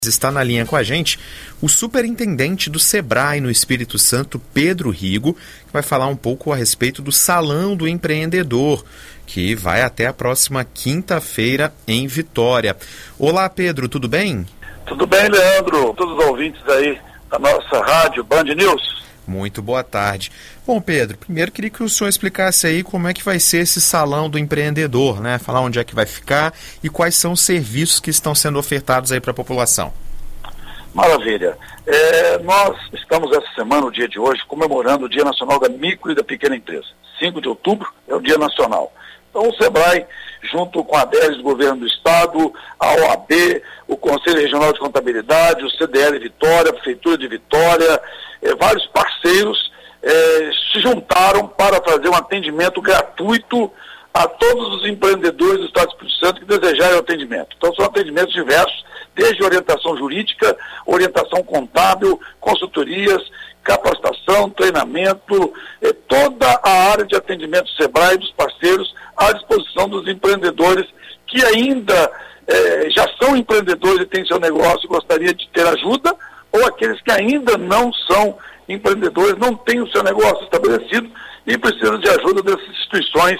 Está na linha com a gente o superintendente do Sebrae no Espírito Santo, Pedro Rigo, que vai falar um pouco a respeito do Salão do Empreendedor, que vai até a próxima quinta-feira em Vitória. Olá, Pedro, tudo bem? Tudo bem, Leandro, todos os ouvintes aí da nossa rádio Band News. Muito boa tarde. Bom, Pedro, primeiro queria que o senhor explicasse aí como é que vai ser esse Salão do Empreendedor, né? Falar onde é que vai ficar e quais são os serviços que estão sendo ofertados aí para a população. Maravilha. Nós estamos essa semana, no dia de hoje, comemorando o Dia Nacional da Micro e da Pequena Empresa. 5 de outubro é o Dia Nacional. Então o Sebrae, junto com a ADES do Governo do Estado, a OAB, o Conselho Regional de Contabilidade, o CDL Vitória, a Prefeitura de Vitória, vários parceiros se juntaram para fazer um atendimento gratuito a todos os empreendedores do Estado do Espírito Santo que desejarem o atendimento. Então são atendimentos diversos, desde orientação jurídica, orientação contábil, consultorias, capacitação, treinamento, toda a área de atendimento do Sebrae e dos parceiros à disposição dos empreendedores que ainda já são empreendedores e têm seu negócio e gostaria de ter ajuda, ou aqueles que ainda não são empreendedores, não têm o seu negócio estabelecido e precisam de ajuda dessas instituições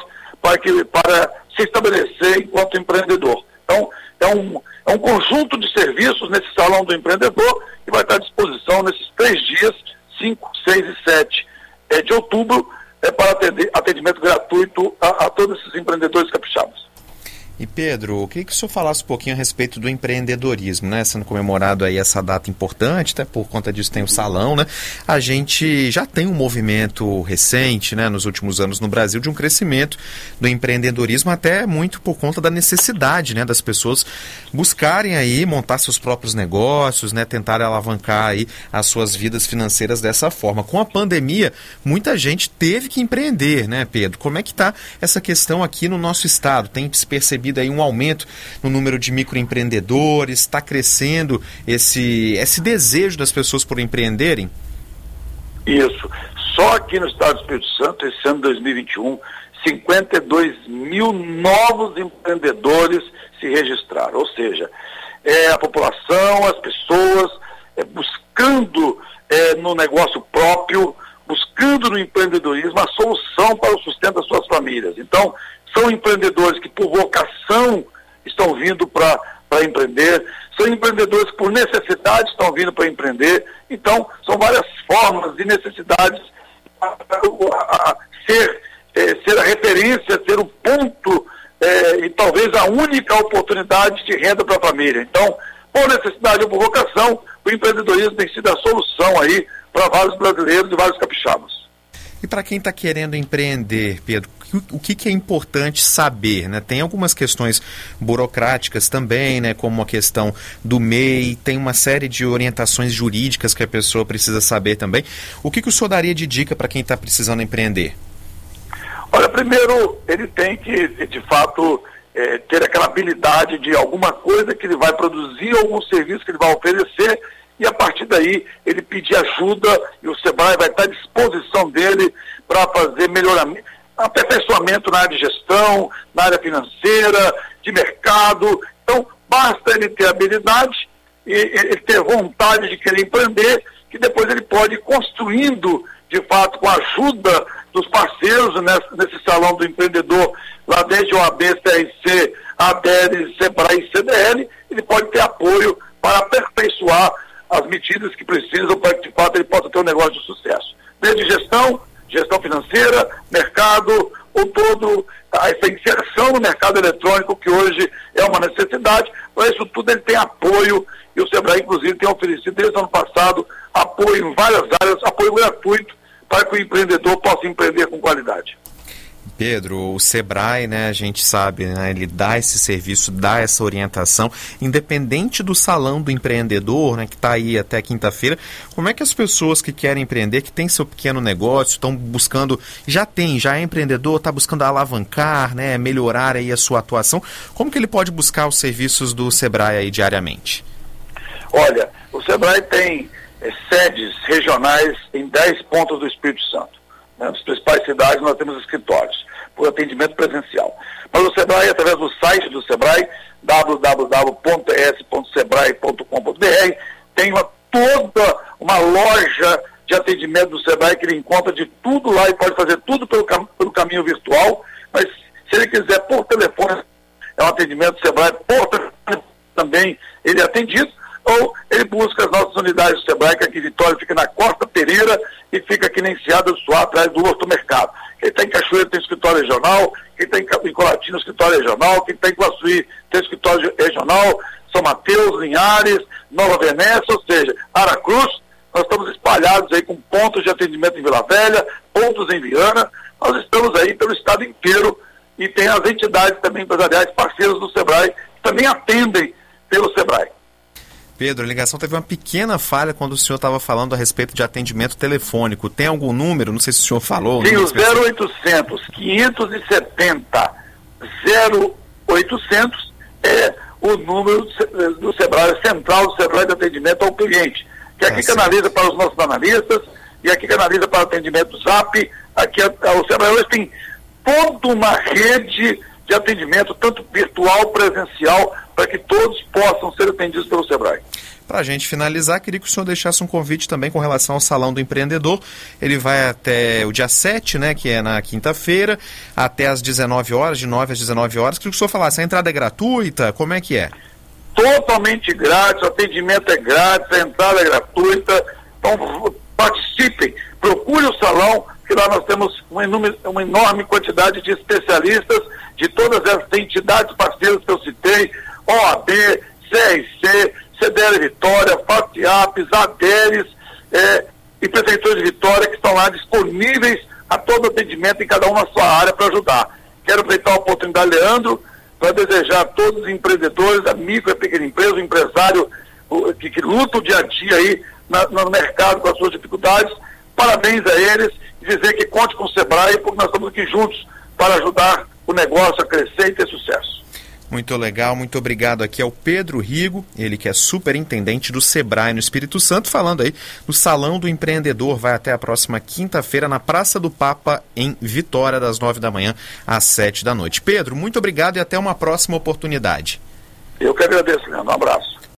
para se estabelecer enquanto empreendedor. Então, é um conjunto de serviços nesse Salão do Empreendedor que vai estar à disposição nesses 3 dias, 5, 6 e 7 de outubro, para atendimento gratuito a todos esses empreendedores capixabas. E Pedro, eu queria que o senhor falasse um pouquinho a respeito do empreendedorismo, né? Sendo comemorado aí essa data importante, até por conta disso tem o salão, né? A gente já tem um movimento recente, né, nos últimos anos no Brasil, de um crescimento do empreendedorismo, até muito por conta da necessidade, né, das pessoas buscarem aí montar seus próprios negócios, né, tentar alavancar aí as suas vidas financeiras dessa forma. Com a pandemia, muita gente teve que empreender, né, Pedro? Como é que está essa questão aqui no nosso estado? Tem se percebido aí um aumento no número de microempreendedores, está crescendo esse desejo das pessoas por empreenderem? Isso. Só aqui no estado do Espírito Santo, esse ano de 2021, 52 mil novos empreendedores se registraram. Ou seja, a população, as pessoas buscando no negócio próprio, buscando no empreendedorismo a solução para o sustento das suas famílias. Então, são empreendedores que por vocação estão vindo para empreender, são empreendedores que por necessidade estão vindo para empreender. Então, são várias formas e necessidades ser a referência, ser o ponto e talvez a única oportunidade de renda para a família. Então, por necessidade ou por vocação, o empreendedorismo tem sido a solução aí para vários brasileiros e vários capixabas. E para quem está querendo empreender, Pedro, o que é importante saber, né? Tem algumas questões burocráticas também, né? Como a questão do MEI, tem uma série de orientações jurídicas que a pessoa precisa saber também. O que o senhor daria de dica para quem está precisando empreender? Olha, primeiro, ele tem que, de fato, ter aquela habilidade de alguma coisa que ele vai produzir, algum serviço que ele vai oferecer, e a partir daí ele pedir ajuda e o Sebrae vai estar à disposição dele para fazer melhoramento, aperfeiçoamento na área de gestão, na área financeira, de mercado. Então, basta ele ter habilidade e ele ter vontade de querer empreender, que depois ele pode ir construindo, de fato, com a ajuda dos parceiros nesse Salão do Empreendedor, lá desde OAB, CRC, ADES, Sebrae e CDL, ele pode ter apoio para aperfeiçoar as medidas que precisam para que, de fato, ele possa ter um negócio de sucesso. Desde gestão financeira, mercado, ou todo essa inserção no mercado eletrônico, que hoje é uma necessidade. Para isso tudo ele tem apoio, e o Sebrae, inclusive, tem oferecido desde o ano passado apoio em várias áreas, apoio gratuito, para que o empreendedor possa empreender com qualidade. Pedro, o Sebrae, né, a gente sabe, né, ele dá esse serviço, dá essa orientação, independente do Salão do Empreendedor, né, que está aí até quinta-feira. Como é que as pessoas que querem empreender, que têm seu pequeno negócio, estão buscando, já é empreendedor, está buscando alavancar, né, melhorar aí a sua atuação, como que ele pode buscar os serviços do Sebrae aí diariamente? Olha, o Sebrae tem sedes regionais em 10 pontos do Espírito Santo. Nas principais cidades nós temos escritórios, por atendimento presencial. Mas o Sebrae, através do site do Sebrae, www.es.sebrae.com.br, tem toda uma loja de atendimento do Sebrae que ele encontra de tudo lá e pode fazer tudo pelo caminho virtual, mas se ele quiser por telefone, é um atendimento do Sebrae, por telefone também ele é atendido, ou ele busca as nossas unidades do Sebrae, que aqui em Vitória fica na Costa Pereira e fica aqui na Enseada do Suá, atrás do Hortomercado. Quem está em Cachoeira tem escritório regional, quem está em Colatina escritório regional, quem está em Guaçuí tem escritório regional, São Mateus, Linhares, Nova Venécia, ou seja, Aracruz. Nós estamos espalhados aí com pontos de atendimento em Vila Velha, pontos em Viana. Nós estamos aí pelo estado inteiro e tem as entidades também empresariais parceiras do Sebrae que também atendem pelo Sebrae. Pedro, a ligação teve uma pequena falha quando o senhor estava falando a respeito de atendimento telefônico. Tem algum número? Não sei se o senhor falou. Sim, o 0800 570 0800 é o número do Sebrae, central do Sebrae de atendimento ao cliente, que aqui canaliza para os nossos analistas e aqui canaliza para o atendimento Zap. Aqui o Sebrae hoje tem toda uma rede de atendimento, tanto virtual, presencial, para que todos possam ser atendidos pelo Sebrae. Para a gente finalizar, queria que o senhor deixasse um convite também com relação ao Salão do Empreendedor. Ele vai até o dia 7, né, que é na quinta-feira, até às 19 horas, de 9 às 19 horas. Queria que o senhor falasse, a entrada é gratuita? Como é que é? Totalmente grátis, o atendimento é grátis, a entrada é gratuita. Então, participem, procure o salão, que lá nós temos uma enorme quantidade de especialistas de todas essas entidades parceiras que eu citei, OAB, CRC, CDL Vitória, FACIAP, ADERES e Prefeitura de Vitória, que estão lá disponíveis a todo atendimento em cada um na sua área para ajudar. Quero aproveitar a oportunidade, Leandro, para desejar a todos os empreendedores, a micro e a pequena empresa, o empresário que luta o dia a dia aí no mercado com as suas dificuldades, parabéns a eles e dizer que conte com o Sebrae, porque nós estamos aqui juntos para ajudar o negócio a crescer e ter sucesso. Muito legal, muito obrigado. Aqui é o Pedro Rigo, ele que é superintendente do Sebrae no Espírito Santo, falando aí do Salão do Empreendedor. Vai até a próxima quinta-feira na Praça do Papa, em Vitória, das 9 da manhã às 7 da noite. Pedro, muito obrigado e até uma próxima oportunidade. Eu que agradeço, Leandro. Um abraço.